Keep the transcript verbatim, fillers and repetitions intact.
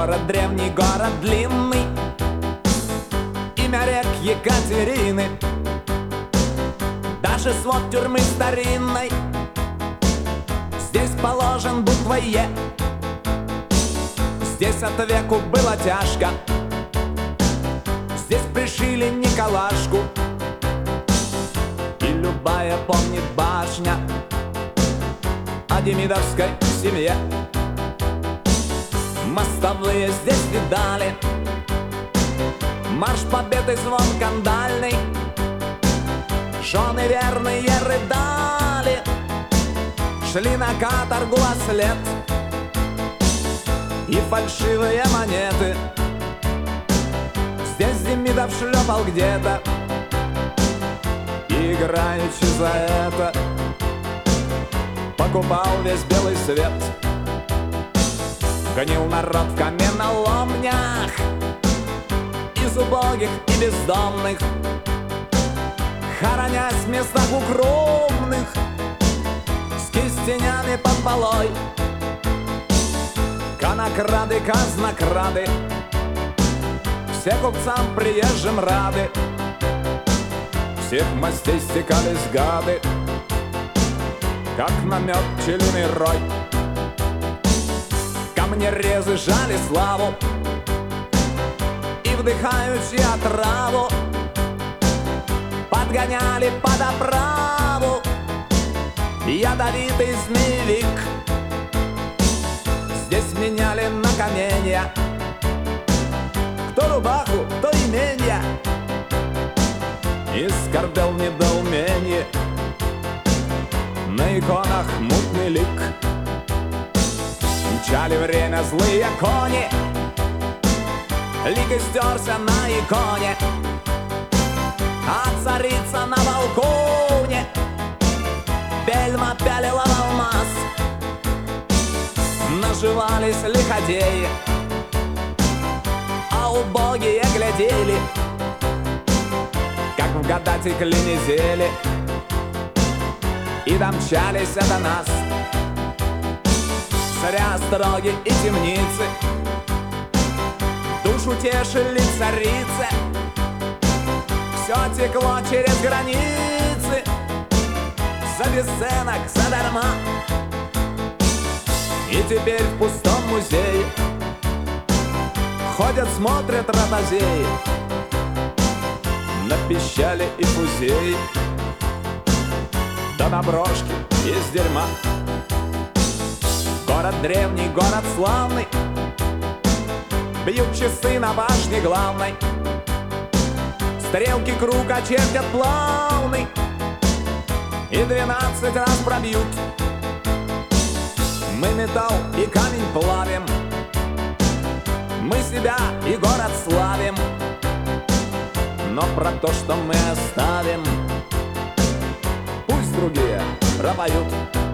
Город древний, город длинный, имя рек Екатерины, даже свод тюрьмы старинной здесь положен буквой Е. Здесь от веку было тяжко, здесь пришили Николашку, и любая помнит башня о демидовской семье. Мостовые здесь видали марш победы, звон кандальный. Жены верные рыдали, шли на каторгу во след, и фальшивые монеты здесь Демидов шлепал где-то, и играючи за это покупал весь белый свет. Гонил народ в каменоломнях из убогих и бездомных, хоронясь в местах укромных с кистенями под полой. Конокрады, казнокрады, все купцам приезжим рады, всех мастей стекались гады, как на мед пчелиный рой. Камнерезы жали славу и, вдыхаючи отраву, подгоняли под оправу ядовитый змеевик. Здесь меняли на каменья, кто рубаху, то именья, и скорбел недоуменье на иконах мутный лик. Мчали время злые кони, лик истерся на иконе, а царица на балконе бельма пялила в алмаз. Наживались лиходеи, а убогие глядели, как в года текли недели, и домчались до нас. Царя строги и темницы душу тешили царицы, все текло через границы за бесценок, задарма. И теперь в пустом музее ходят, смотрят ротозеи на пищали и фузеи, да на брошки из дерьма. Город древний, город славный, бьют часы на башне главной, стрелки круг очертят плавный и двенадцать раз пробьют. Мы металл и камень плавим, мы себя и город славим, но про то, что мы оставим, пусть другие пропоют.